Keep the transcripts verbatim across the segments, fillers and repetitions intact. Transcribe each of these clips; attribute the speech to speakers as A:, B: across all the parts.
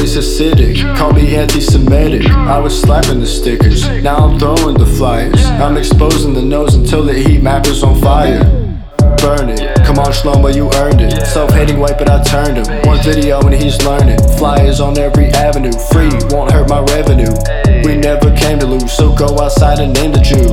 A: place acidic, call me anti-Semitic. I was slapping the stickers, now I'm throwing the flyers. I'm exposing the nose until the heat map is on fire. Burn it, come on Shlomo, you earned it. Self-hating white, but I turned him. One video and he's learning. Flyers on every avenue, free, won't hurt my revenue. We never came to lose, so go outside and name the Jew.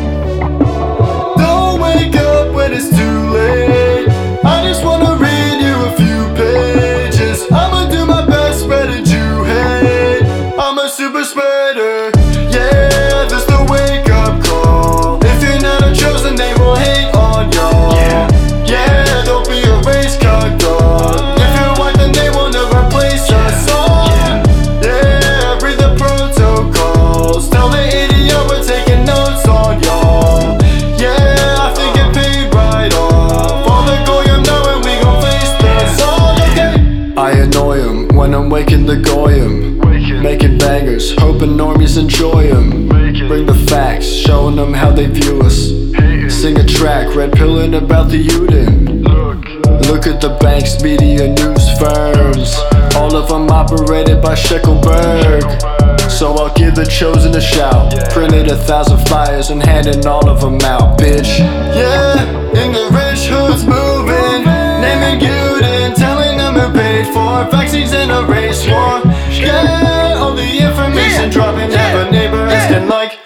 A: Don't wake up when it's too late. I just wanna read you a few pages. I'ma do my best spreading Jew hate. I'm a super spreader, yeah, this the wake up call. If you're not a chosen, they will hate on y'all. Yeah, don't be a race cut dog. If you're white, then they will never replace us all. Yeah, read the protocols. Tell the idiot we're taking notes on y'all. Yeah, I think it paid right off. All the goyim knowing we gon' face the song, okay? I annoy him when I'm waking the goyim, making bangers, hoping normies enjoy them. Bring the facts, showing them how they view us. Sing a track, red pilling about the Uden. Look at the banks, media, news firms. All of them operated by Sheckelberg. So I'll give the chosen a shout. Printed a thousand flyers and handing all of them out, bitch. Yeah, in the rich hoods moving, naming Uden, telling them who paid for vaccines in a race war. Yeah, all the information dropping, never neighbor asking like